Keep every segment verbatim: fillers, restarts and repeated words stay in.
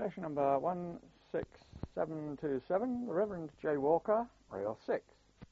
Station number one six seven two seven, the Reverend J. Walker, Rail six.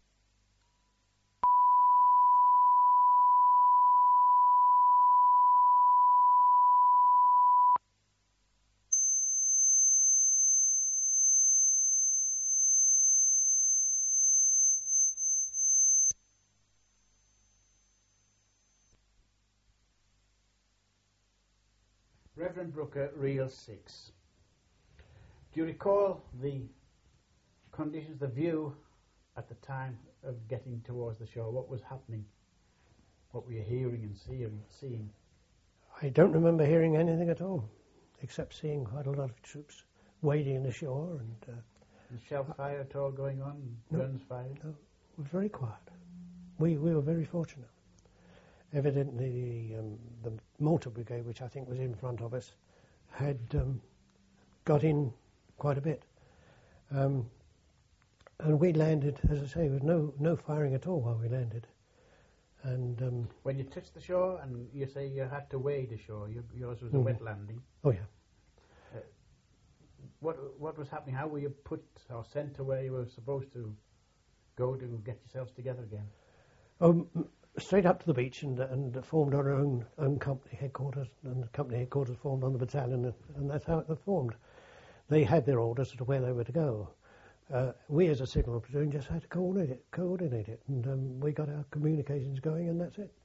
Reverend Brooker, Reel six. Do you recall the conditions, the view at the time of getting towards the shore? What was happening? What were you hearing and seeing? seeing? I don't remember hearing anything at all, except seeing quite a lot of troops wading the shore. And, uh, and shell fire at all going on? No, guns fired? No, it was very quiet. We, we were very fortunate. Evidently, the, um, the mortar brigade, which I think was in front of us, had um, got in quite a bit. Um, and we landed, as I say, with no, no firing at all while we landed. And um, when you touched the shore, and you say you had to wade ashore, you, yours was a mm. wet landing. Oh, yeah. Uh, what, what was happening? How were you put or sent to where you were supposed to go to get yourselves together again? Um, straight up to the beach and, and formed our own, own company headquarters, and the company headquarters formed on the battalion, and, and that's how it was formed. They had their orders as to where they were to go. Uh, we as a signal platoon just had to coordinate it, coordinate it and um, we got our communications going, and that's it.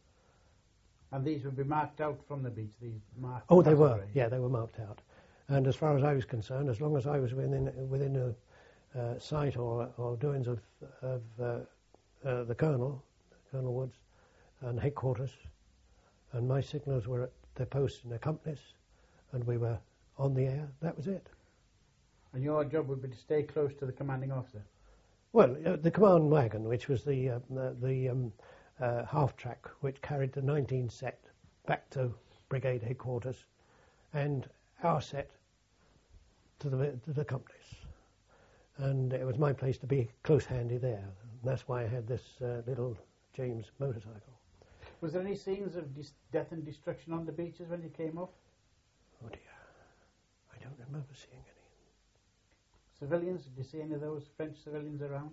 And these would be marked out from the beach, these marked? Oh, they were, yeah, they were marked out. And as far as I was concerned, as long as I was within within a uh, sight or, or doings of, of uh, uh, the Colonel, Colonel Woods, and headquarters, and my signals were at their posts in their companies, and we were on the air, that was it. And your job would be to stay close to the commanding officer? Well, uh, the command wagon, which was the uh, the, the um, uh, half-track, which carried the nineteen set back to brigade headquarters, and our set to the, to the companies. And it was my place to be close-handy there. And that's why I had this uh, little James motorcycle. Was there any scenes of dis- death and destruction on the beaches when you came off? Oh dear, I don't remember seeing any. Civilians, did you see any of those French civilians around?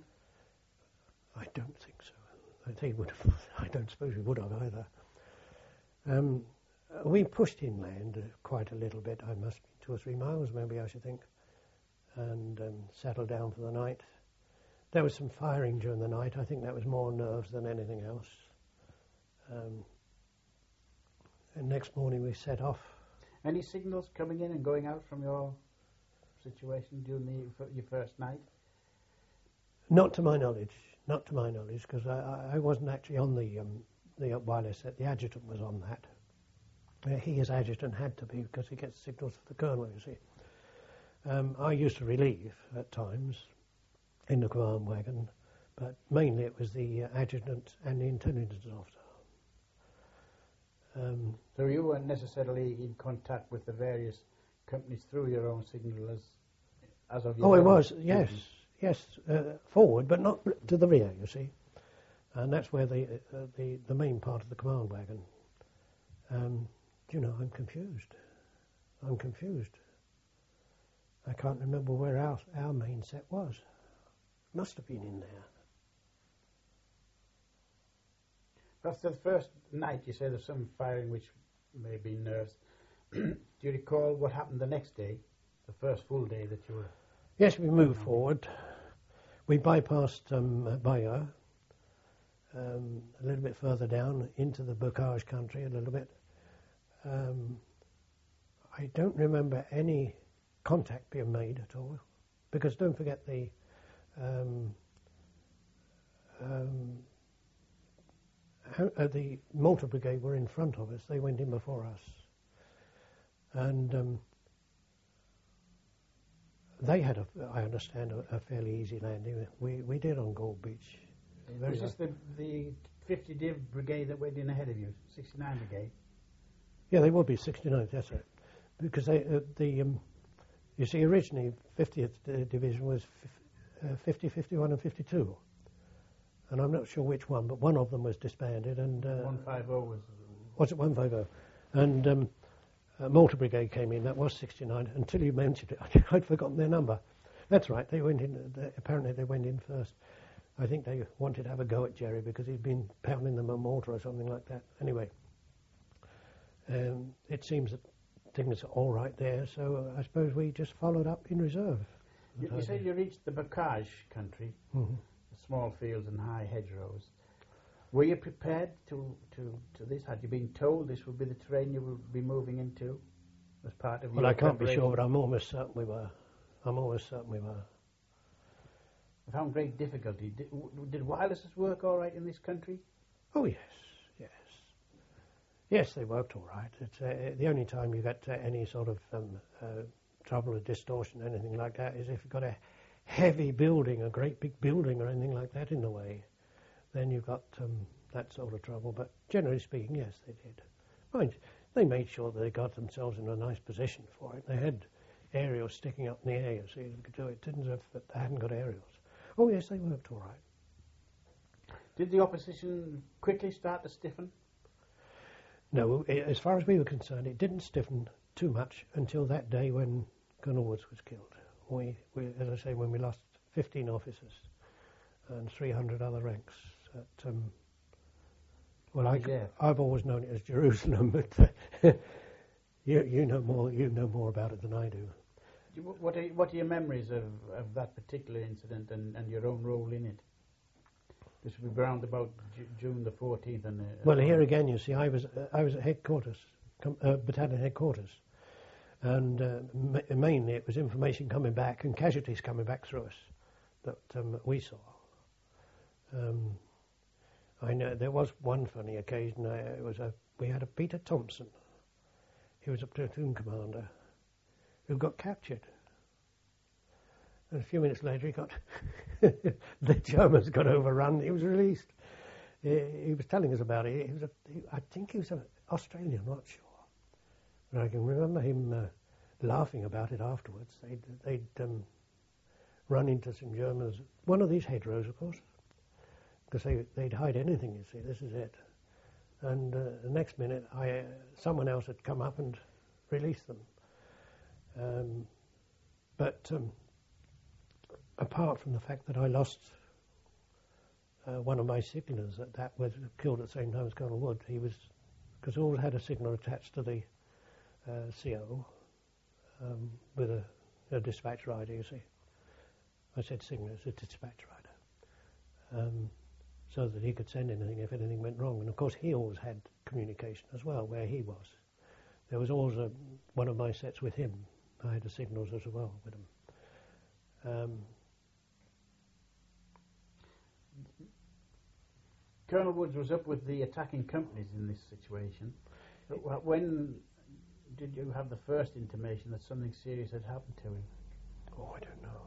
I don't think so. I think would have, I don't suppose we would have either. Um, we pushed inland uh, quite a little bit. I must be two or three miles, maybe I should think, and um, settled down for the night. There was some firing during the night. I think that was more nerves than anything else. Um, and next morning we set off. Any signals coming in and going out from your situation during the, your first night? Not to my knowledge. Not to my knowledge, because I, I wasn't actually on the um, the wireless set. The adjutant was on that. Uh, he, as adjutant, had to be because he gets signals for the colonel, you see. Um, I used to relieve at times in the command wagon, but mainly it was the uh, adjutant and the intelligence officer. Um, so you weren't necessarily in contact with the various companies through your own signal as, as of your Oh, it own was, duty? yes, yes, uh, forward, but not to the rear, you see. And that's where the uh, the, the main part of the command wagon. Um, you know, I'm confused. I'm confused. I can't remember where our, our main set was. Must have been in there. After the first night, you say there's some firing which may be nerves. Do you recall what happened the next day, the first full day that you were... Yes, we moved forward. We bypassed um, Bayeux, um, a little bit further down into the Bocage country a little bit. Um, I don't remember any contact being made at all, because don't forget the um, um, how, uh, the mortar brigade were in front of us. They went in before us, and um, they had, a, I understand, a, a fairly easy landing. We we did on Gold Beach. Was this the, the fifty Div brigade that went in ahead of you, sixty-nine brigade? Yeah, they would be sixty-ninth, that's right. Because they, uh, the, um, you see, originally fiftieth uh, Division was f- uh, fifty, fifty-one and fifty-two. And I'm not sure which one, but one of them was disbanded. And uh, one fifty was... Was it one fifty? And um, uh, Mortar Brigade came in. That was sixty-nine. Until you mentioned it, I'd forgotten their number. That's right. They went in. They, apparently, they went in first. I think they wanted to have a go at Jerry because he'd been pounding them a mortar or something like that. Anyway, um, it seems that things are all right there. So uh, I suppose we just followed up in reserve. You, you said you reached the bocage country, mm-hmm. the small fields and high hedgerows. Were you prepared to, to, to this? Had you been told this would be the terrain you would be moving into as part of well, your I can't be preparation? sure, but I'm almost certain we were. I'm almost certain we were. I found great difficulty. Did, w- did wirelesses work all right in this country? Oh, yes, yes. Yes, they worked all right. It's uh, the only time you get uh, any sort of um, uh, trouble with distortion or anything like that is if you've got a heavy building, a great big building or anything like that in the way. Then you've got um, that sort of trouble. But generally speaking, yes, they did. Mind, they made sure that they got themselves in a nice position for it. They had aerials sticking up in the air, so you could do it. It didn't as if they hadn't got aerials. Oh, yes, they worked all right. Did the opposition quickly start to stiffen? No, I as far as we were concerned, it didn't stiffen too much until that day when Colonel Woods was killed. We, we as I say, when we lost fifteen officers and three hundred other ranks. At, um, well, I, Yeah. I've always known it as Jerusalem, but uh, you, you know more. You know more about it than I do. Do- What are, what are your memories of, of that particular incident and, and your own role in it? This will be around about Ju- June the fourteenth. And uh, Well, here again, you see, I was uh, I was at headquarters, com- uh, battalion headquarters, and uh, ma- mainly it was information coming back and casualties coming back through us that um, we saw. Um, I know there was one funny occasion. I, it was a we had a Peter Thompson. He was a platoon commander who got captured. And a few minutes later, he got the Germans got overrun. He was released. He, he was telling us about it. He was a, he, I think he was an Australian, I'm not sure. But I can remember him uh, laughing about it afterwards. They'd, they'd um, run into some Germans. One of these hedgerows, of course, because they, they'd hide anything. You see, this is it. And uh, the next minute, I, uh, someone else had come up and released them. Um, but um, apart from the fact that I lost uh, one of my signallers that, that was killed at the same time as Colonel Wood, he was, because always had a signal attached to the uh, C O um, with a, a dispatch rider, you see. I said signal, it's a dispatch rider. Um, so that he could send anything if anything went wrong. And of course he always had communication as well, where he was. There was always a, one of my sets with him. I had the signals as well with him. Um, Colonel Woods was up with the attacking companies in this situation. But wh- when did you have the first intimation that something serious had happened to him? oh, I don't know.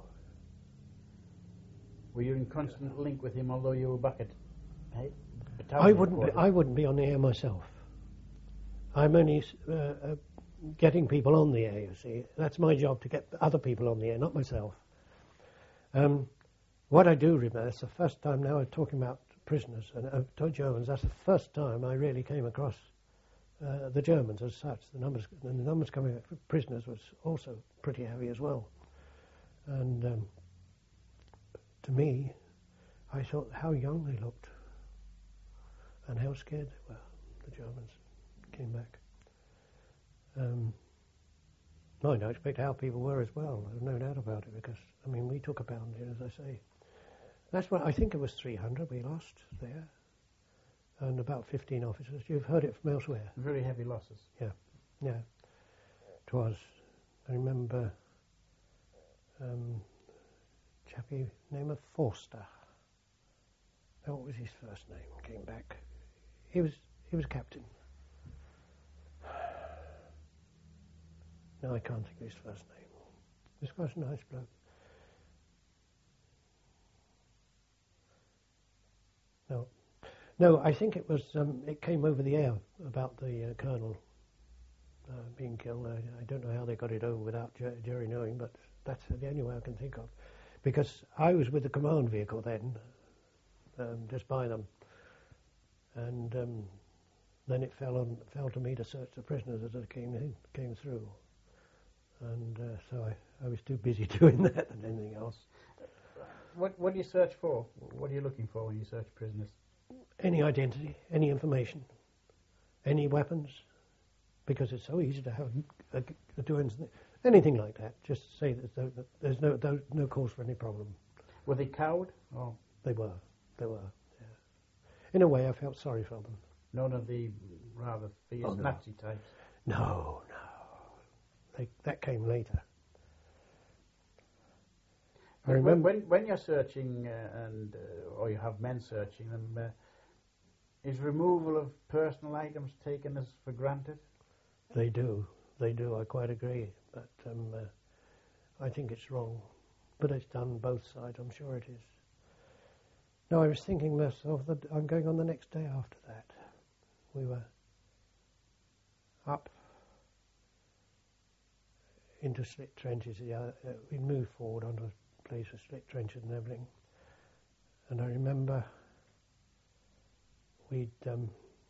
Were you in constant link with him, although you were back at hey, I battalion wouldn't be, headquarters? I wouldn't be on the air myself. I'm only uh, uh, getting people on the air, you see. That's my job, to get other people on the air, not myself. Um, what I do remember, it's the first time now I'm talking about prisoners and uh, to Germans, that's the first time I really came across uh, the Germans as such. The numbers, and the numbers coming out for prisoners was also pretty heavy as well. And um, to me, I thought how young they looked and how scared they were, the Germans came back. Um, mind, I expect how people were as well. There's no doubt about it, because, I mean, we took a pounding, as I say. That's what I think it was three hundred we lost there, and about fifteen officers. You've heard it from elsewhere. Very heavy losses. Yeah, yeah. It was. I remember um, chappie name of Forster. Now, what was his first name? Came back. He was he was captain. No, I can't think of his first name. This was a nice bloke. No, no. I think it was. Um, it came over the air about the uh, colonel uh, being killed. I, I don't know how they got it over without Jer- Jerry knowing, but that's the only way I can think of. Because I was with the command vehicle then, um, just by them, and um, then it fell on fell to me to search the prisoners as they came in, came through, and uh, so I, I was too busy doing that than anything else. What what do you search for? What are you looking for when you search prisoners? Any identity, any information, any weapons, because it's so easy to have a, a doings, anything like that. Just say that there's no, there's no there's no cause for any problem. Were they cowed? Oh, They were, they were. Yeah. In a way, I felt sorry for them. none of the rather fierce Oh, no. Nazi types. No, no, they, that came later. I When, remember. when when you're searching uh, and uh, or you have men searching them, uh, is removal of personal items taken as for granted? They do, they do. I quite agree, but um, uh, I think it's wrong. But it's done both sides. I'm sure it is. No, I was thinking myself that I'm going on the next day after that. We were up into slit trenches. Yeah, uh, we moved forward onto a place with slit trenches and everything. And I remember we'd um,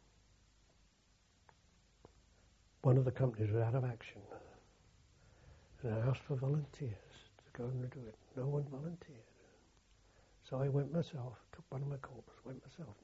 one of the companies was out of action, and I asked for volunteers to go and do it. No one volunteered. So I went myself, took one of my corpses, went myself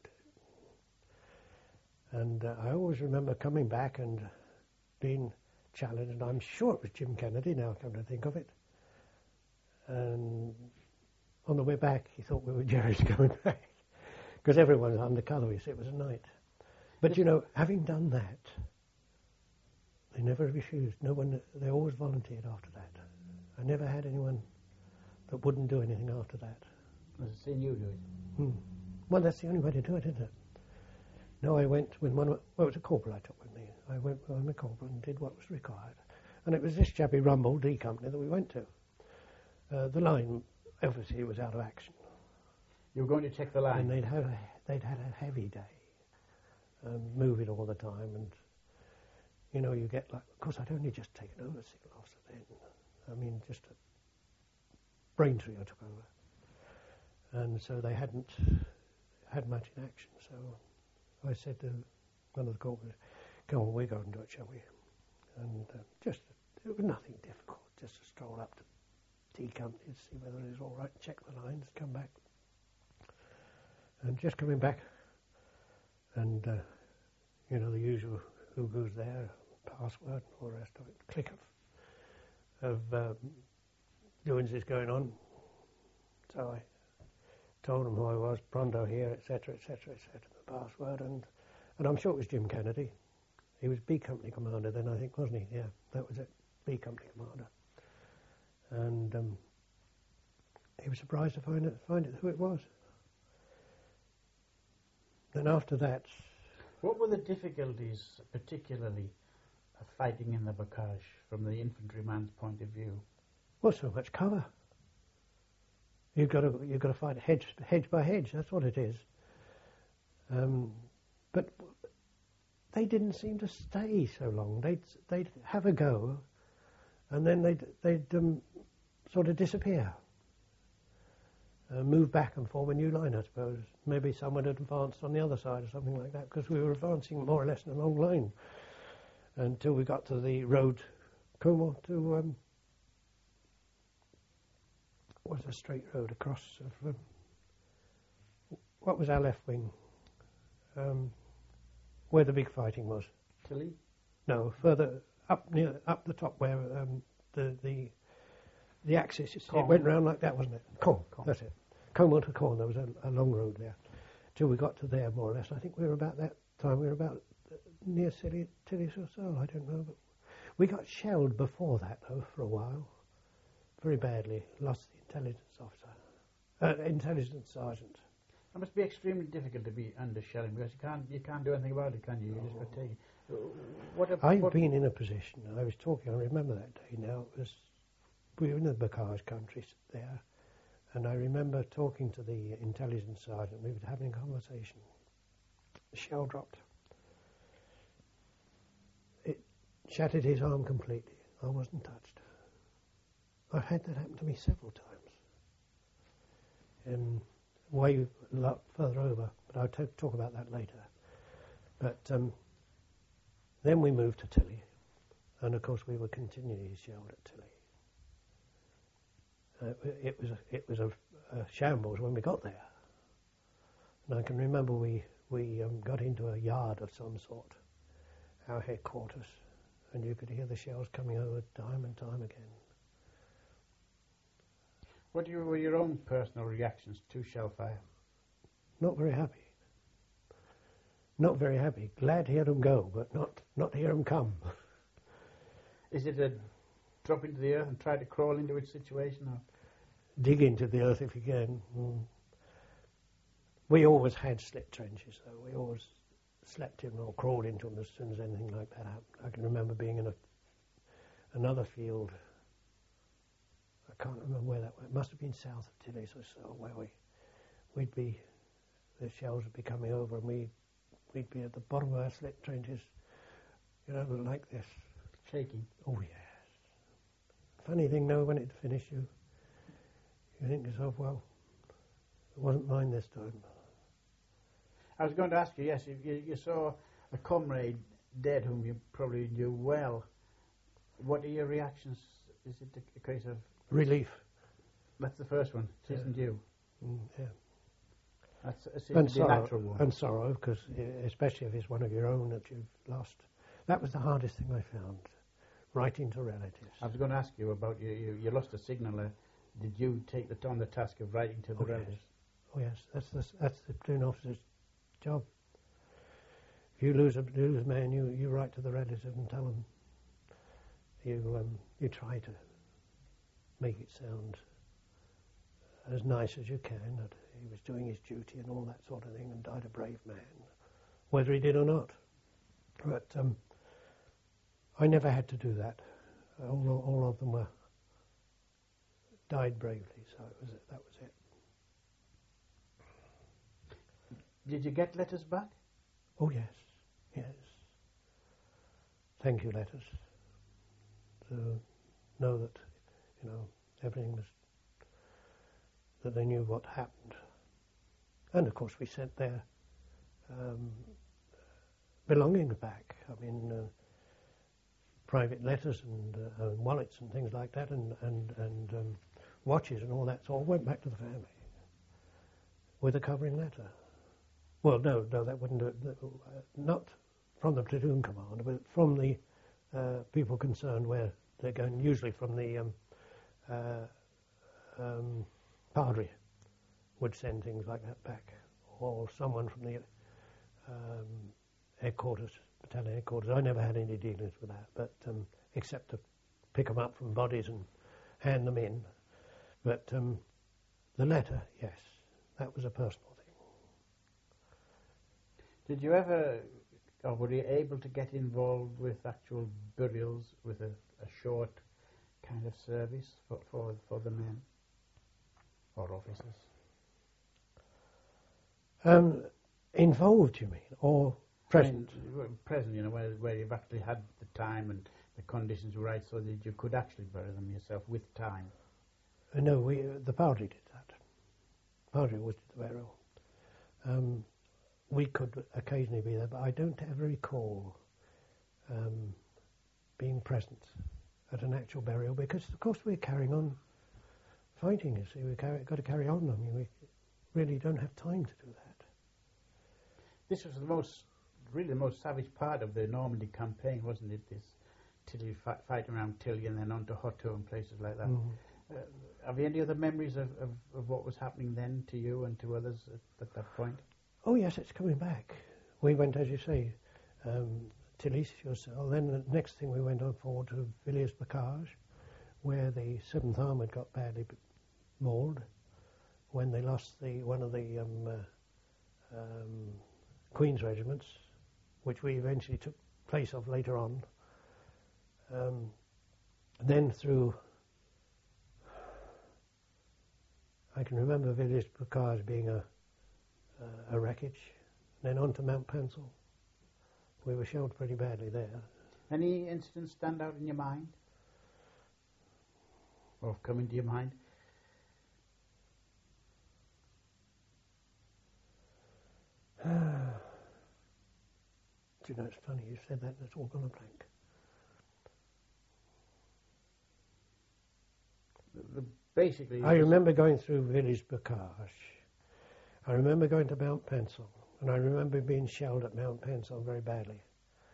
and did it. And uh, I always remember coming back and being challenged, and I'm sure it was Jim Kennedy, now I come to think of it. And on the way back, he thought we were Jerry's coming back, because everyone was undercover, you see, it was a night. But, you know, having done that, they never refused. No one, they always volunteered after that. I never had anyone that wouldn't do anything after that. Was it seeing you do it? Hmm. Well, that's the only way to do it, isn't it? No, I went with one of, well, it was a corporal I took with me. I went with my corporal and did what was required. And it was this Chappie Rumble D Company that we went to. Uh, the line, obviously, was out of action. You were going to check the line? And they'd had a, they'd had a heavy day, um, moving all the time. And, you know, you get like, of course, I'd only just taken over signal officer then. I mean, just a Braintree I took over. And so they hadn't had much in action. So I said to one of the corporals, "Come on, we go and do it, shall we?" And uh, just, it was nothing difficult, just to stroll up to tea companies, see whether it was all right, check the lines, come back. And just coming back, and, uh, you know, the usual who goes there, password and all the rest of it, click of, of um, doings is going on. So I told them who I was, Pronto here, et cetera, et cetera, et cetera, the password, and, and I'm sure it was Jim Kennedy. He was B Company Commander then, I think, wasn't he? Yeah, that was it, B Company Commander. And um, he was surprised to find it, find it who it was. Then after that... What were the difficulties, particularly, of fighting in the Bocage from the infantryman's point of view? Well, so much cover. You've got to you've got to fight hedge hedge by hedge. That's what it is. Um, but they didn't seem to stay so long. They'd they'd have a go, and then they'd they'd um, sort of disappear, uh, move back and form a new line. I suppose maybe someone had advanced on the other side or something like that, because we were advancing more or less in a long line until we got to the road, Como to. Um, was a straight road across of, um, what was our left wing, um, where the big fighting was. Tilly? No, further up near up the top where um, the the the axis. It Corn. went round like that, wasn't it? Corn. Corn. That's it. Como to Corn. There was a, a long road there till we got to there, more or less. I think we were about that time. We were about uh, near Tilly, Tilly or so. I don't know, but we got shelled before that though for a while, very badly. Lost the intelligence officer, uh, intelligence sergeant. It must be extremely difficult to be under shelling, because you can't you can't do anything about it, can you? You just got to take it. What a, I've what been in a position. I was talking. I remember that day. Now it was we were in the Bocage country there, and I remember talking to the intelligence sergeant. We were having a conversation. The shell dropped. It shattered his arm completely. I wasn't touched. I've had that happen to me several times. Um, way a lot further over, but I'll t- talk about that later. But um, Then we moved to Tilly, and of course we were continually shelled at Tilly. Uh, it was a, it was a, a shambles when we got there. And I can remember we we um, got into a yard of some sort, our headquarters, and you could hear the shells coming over time and time again. What were your own personal reactions to shell fire? Not very happy. Not very happy. Glad to hear them go, but not not to hear them come. Is it a drop into the earth and try to crawl into its situation? Or? Dig into the earth if you can. Mm. We always had slit trenches, though. We always slept in or crawled into them as soon as anything like that happened. I can remember being in a another field. I can't remember where that was. It must have been south of Tilly or so, where we, we'd be, the shells would be coming over and we, we'd be at the bottom of our slit trenches, you know, like this. Shaking. Oh, yes. Funny thing, though, when it finished, you, you think to yourself, well, it wasn't mine this time. I was going to ask you, yes, you, you, you saw a comrade dead whom you probably knew well. What are your reactions? Is it a, a case of... Relief. That's the first one. It Yeah. isn't you. Mm, yeah. That's it And seems to be a sorrow, natural one. and sorrow, because especially if it's one of your own that you've lost. That was the hardest thing I found, writing to relatives. I was going to ask you about you. You, you lost a signaller. Did you take the, on the task of writing to the Oh, yes. relatives? Oh yes, that's the, that's the platoon officer's job. If you lose a lose a man, you, you write to the relatives and tell them. You um, you try to make it sound as nice as you can, that he was doing his duty and all that sort of thing, and died a brave man, whether he did or not. But um, I never had to do that. All, all of them were died bravely, so it was it, that was it. Did you get letters back? Oh yes, yes. Thank you letters. To know that, you know, everything was, that they knew what happened. And of course we sent their um, belongings back. I mean, uh, private letters and, uh, and wallets and things like that, and, and, and um, watches and all that, so all went back to the family with a covering letter. Well, no, no, that wouldn't do it. Uh, not from the platoon commander, but from the uh, people concerned, where they're going, usually from the um, uh, um, padre would send things like that back, or someone from the um, headquarters, battalion headquarters. I never had any dealings with that, but um, except to pick them up from bodies and hand them in. But um, the letter, yes, that was a personal thing. Did you ever, or were you able to get involved with actual burials with a, a short kind of service for, for, for the men or officers? Um, involved, you mean, or present? I mean, present, you know, where, where you've actually had the time and the conditions were right so that you could actually bury them yourself with time. Uh, no, we, uh, the padre did that. Padre was the burial. Um, we could occasionally be there, but I don't ever recall um, being present at an actual burial, because of course we're carrying on fighting, you see. We've got to carry on. I mean, we really don't have time to do that. This was the most, really the most savage part of the Normandy campaign, wasn't it? This Tilly fi fight around Tilly and then on to Hotto and places like that. Mm. Uh, have you any other memories of, of, of what was happening then to you and to others at, at that point? Oh yes, it's coming back. We went, as you say, um, Tilly, yourself. Then the next thing we went on forward to Villiers-Bocage, where the seventh Armoured got badly mauled when they lost the one of the um, uh, um, Queen's regiments, which we eventually took place of later on. Um, then through, I can remember Villiers-Bocage being a, uh, a wreckage, then on to Mount Pencil. We were shelled pretty badly there. Any incidents stand out in your mind? Or come into your mind? Do you know, it's funny, you said that, it's all gone a blank. The, the, basically... I remember going through village Bocage. I remember going to Mount Pencil, and I remember being shelled at Mount Pencil very badly.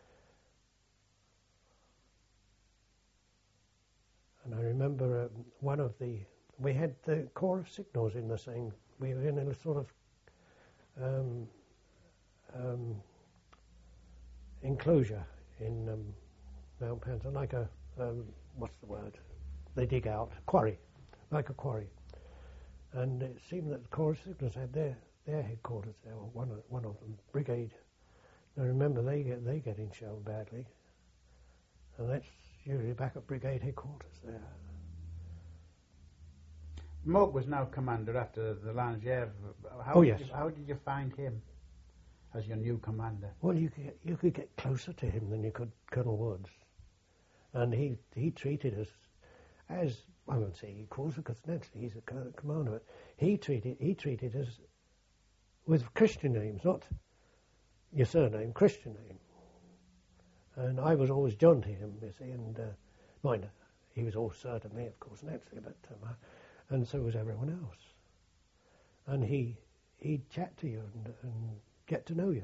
And I remember uh, one of the... We had the Corps of Signals in the same... We were in a sort of um, um, enclosure in um, Mount Pencil, like a... Um, what's the word? They dig out. Quarry. Like a quarry. And it seemed that the Corps of Signals had their, their headquarters there, or one of, one of them, Brigade. Now remember, they get they getting shelled badly. And that's usually back at Brigade headquarters there. Moog was now commander after the Langevin. How Oh, did yes. You, how did you find him as your new commander? Well, you could, get, you could get closer to him than you could Colonel Woods. And he, he treated us as, I won't say equals, because naturally he's a co- commander, but he treated, he treated us with Christian names, not your surname, Christian name. And I was always John to him, you see, and uh, mind, he was all Sir to me, of course, naturally, but um, and so was everyone else. And he, he'd chat to you and, and get to know you.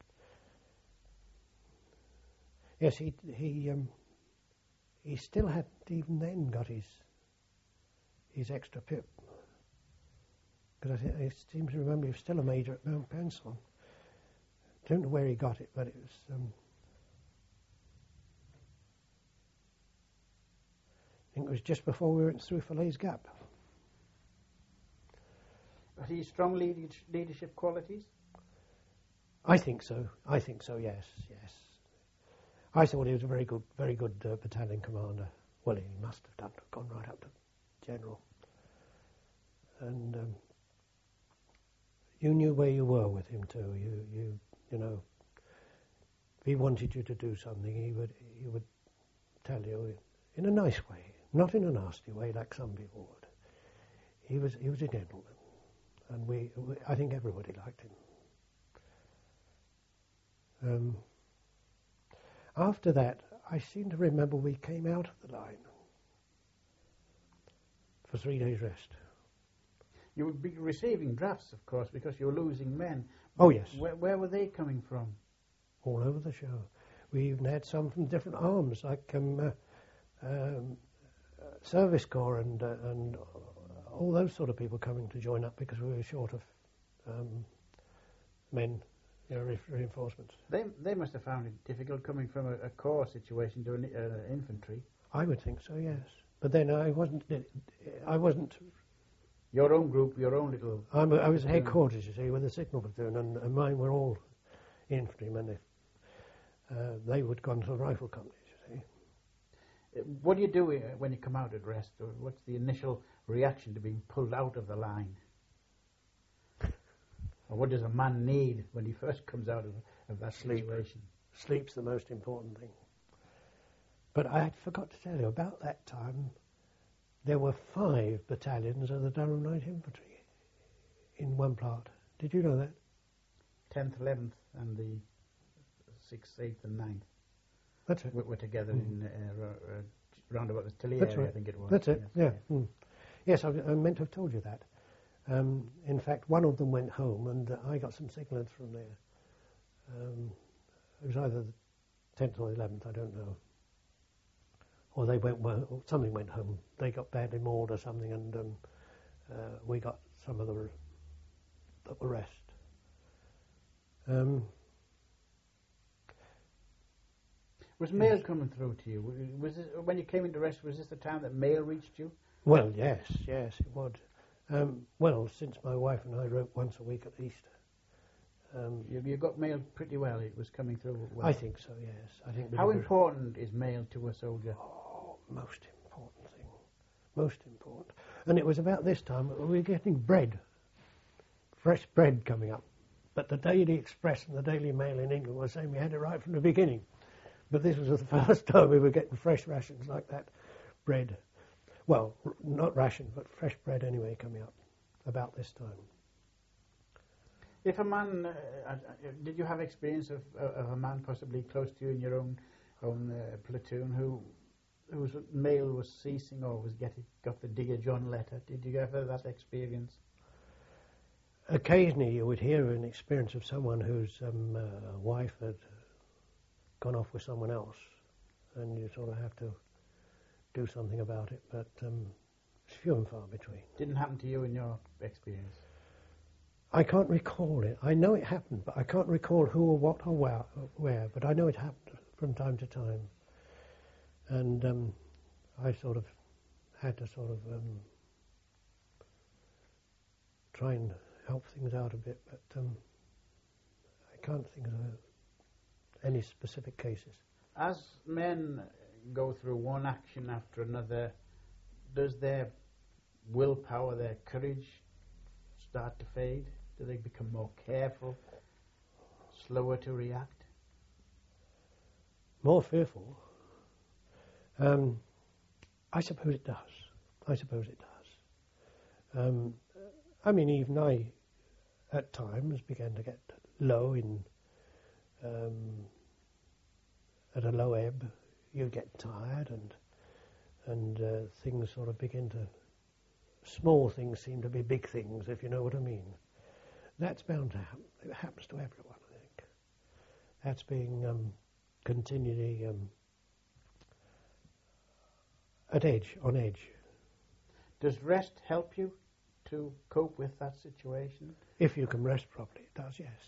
Yes, he he um, he still hadn't even then got his his extra pip. Because I, I seem to remember he was still a major at Mount Pencil. Don't know where he got it, but it was. Um, I think it was just before we went through Falaise Gap. Had he strong lead- leadership qualities? I think so. I think so. Yes, yes. I thought he was a very good, very good uh, battalion commander. Well, he must have done, gone right up to general. And um, you knew where you were with him too. You, you, you know. If he wanted you to do something, he would, he would tell you in a nice way, not in a nasty way like some people would. He was, he was a gentleman, and we, we I think everybody liked him. Um, after that, I seem to remember we came out of the line for three days' rest. You would be receiving drafts, of course, because you were losing men. Oh, yes. Where, where were they coming from? All over the show. We even had some from different arms, like um, uh, um, uh, Service Corps and uh, and all those sort of people coming to join up because we were short of um, men, you know, re- reinforcements. They they must have found it difficult coming from a, a corps situation to an uh, infantry. I would think so, yes. But then I wasn't. I wasn't. Your own group, your own little. I'm, I was headquarters, you see, with the signal platoon, and, and mine were all infantrymen. If uh, they would go on to the rifle companies, you see. What do you do uh, when you come out at rest? Or what's the initial reaction to being pulled out of the line? Or what does a man need when he first comes out of, of that Sleep. situation? Sleep's the most important thing. But I had forgot to tell you, about that time, there were five battalions of the Durham Light Infantry in one plot. Did you know that? tenth, eleventh, and the sixth, eighth, and ninth. That's it. Were, were together Mm. in uh, uh, round about the Tilly That's area, right. I think it was. That's it, Yes, yeah. Mm. Yes, I, I meant to have told you that. Um, in fact, one of them went home, and uh, I got some signals from there. Um, it was either the tenth or eleventh, I don't know. Or they went, well, or something went home. They got badly mauled or something, and um, uh, we got some of the, r- the rest. Um, Was mail Yes. coming through to you? W- Was this, when you came into rest, was this the time that mail reached you? well, yes, yes, it would. Um, well, since my wife and I wrote once a week at least. Um, You, you got mail pretty well. It was coming through well. I think so, yes. I think we How did a- important is mail to a soldier? Oh, most important thing. Most important. And it was about this time that we were getting bread. Fresh bread coming up. But the Daily Express and the Daily Mail in England were saying we had it right from the beginning. But this was the first time we were getting fresh rations like that. Bread. Well, r- not ration, but fresh bread anyway coming up about this time. If a man, uh, uh, did you have experience of, uh, of a man possibly close to you in your own own uh, platoon who whose mail was ceasing or was getting got the Digger John letter? Did you ever have that experience? Occasionally you would hear an experience of someone whose um, uh, wife had gone off with someone else, and you sort of have to do something about it, but um, it's few and far between. Didn't happen to you in your experience? I can't recall it. I know it happened, but I can't recall who or what or where, where but I know it happened from time to time. And um, I sort of had to sort of um, try and help things out a bit, but um, I can't think of any specific cases. As men go through one action after another, does their willpower, their courage start to fade? Do they become more careful, slower to react? More fearful? Um, I suppose it does. I suppose it does. Um, I mean, even I, at times, began to get low in, um, at a low ebb. You get tired, and and uh, things sort of begin to, small things seem to be big things, if you know what I mean. That's bound to happen. It happens to everyone, I think. That's being um, continually um, at edge, on edge. Does rest help you to cope with that situation? If you can rest properly, it does, yes.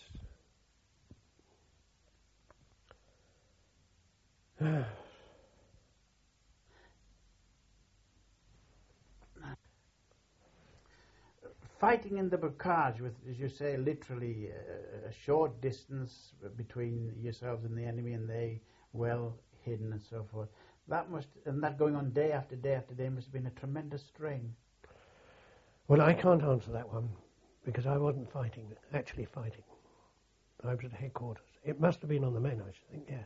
Fighting in the bocage with, as you say, literally uh, a short distance between yourselves and the enemy, and they well hidden and so forth. That must, and that going on day after day after day, must have been a tremendous strain. Well, I can't answer that one because I wasn't fighting, actually fighting. I was at headquarters. It must have been on the men, I should think, yes.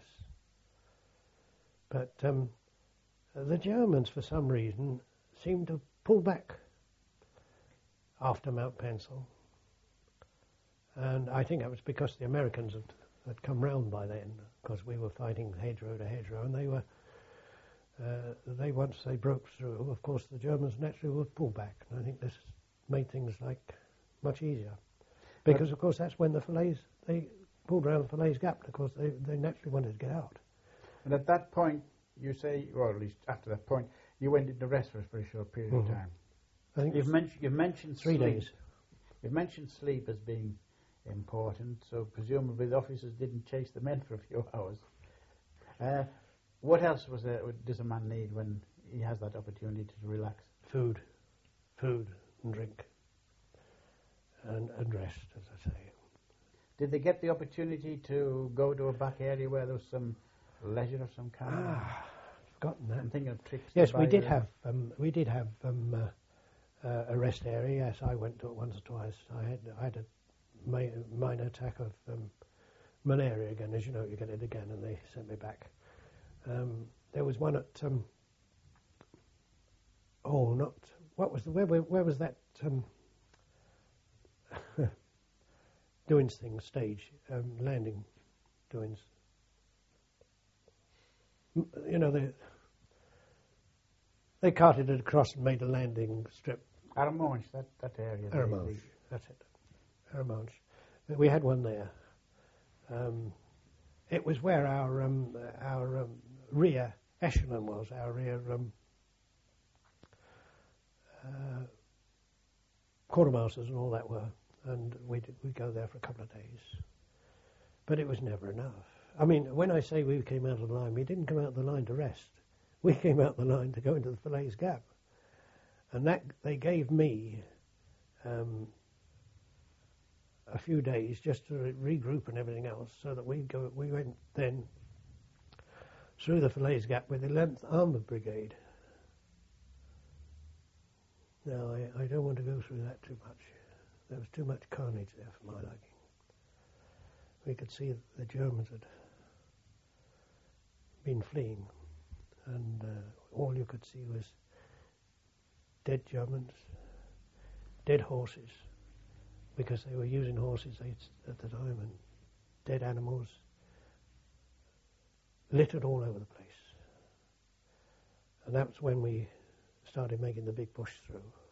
But um, the Germans, for some reason, seemed to pull back after Mount Pencil. And I think that was because the Americans had, had come round by then, because we were fighting hedgerow to hedgerow, and they were, uh, they once they broke through, of course the Germans naturally would pull back. And I think this made things like much easier. Because of course that's when the Falaise, they pulled round the Falaise Gap, because they, they naturally wanted to get out. And at that point, you say, or at least after that point, you went into rest for a very short period Mm-hmm. of time. I think You've, men- you've mentioned three sleep. days. You've mentioned sleep as being important, so presumably the officers didn't chase the men for a few hours. Uh, what else was there, does a man need when he has that opportunity to relax? Food, food and drink, and, and rest, as I say. Did they get the opportunity to go to a back area where there was some leisure of some kind? Ah, I've forgotten that. I'm thinking of trips. Yes, to we buy did the- have um, we did have um, uh, uh, a rest area. Yes, I went to it once or twice. I had I had a mi- minor attack of um, malaria again. As you know, you get it again, and they sent me back. Um, there was one at um, oh, not what was the where where, where was that um, Doings thing stage um, landing Doings. M- You know they they carted it across and made a landing strip. Arromanches, that, that area. the- Arromanches, that's it. Arromanches. We had one there. Um, it was where our um, our um, rear echelon was, our rear um, uh, quartermasters and all that were, and we'd, we'd go there for a couple of days. But it was never enough. I mean, when I say we came out of the line, we didn't come out of the line to rest. We came out of the line to go into the Falaise Gap. And that they gave me um, a few days just to re- regroup and everything else, so that we go. We went then through the Falaise Gap with the eleventh Armoured Brigade. Now I, I don't want to go through that too much. There was too much carnage there for my liking. We could see that the Germans had been fleeing, and uh, all you could see was dead Germans, dead horses, because they were using horses at the time, and dead animals littered all over the place. And that's when we started making the big push through.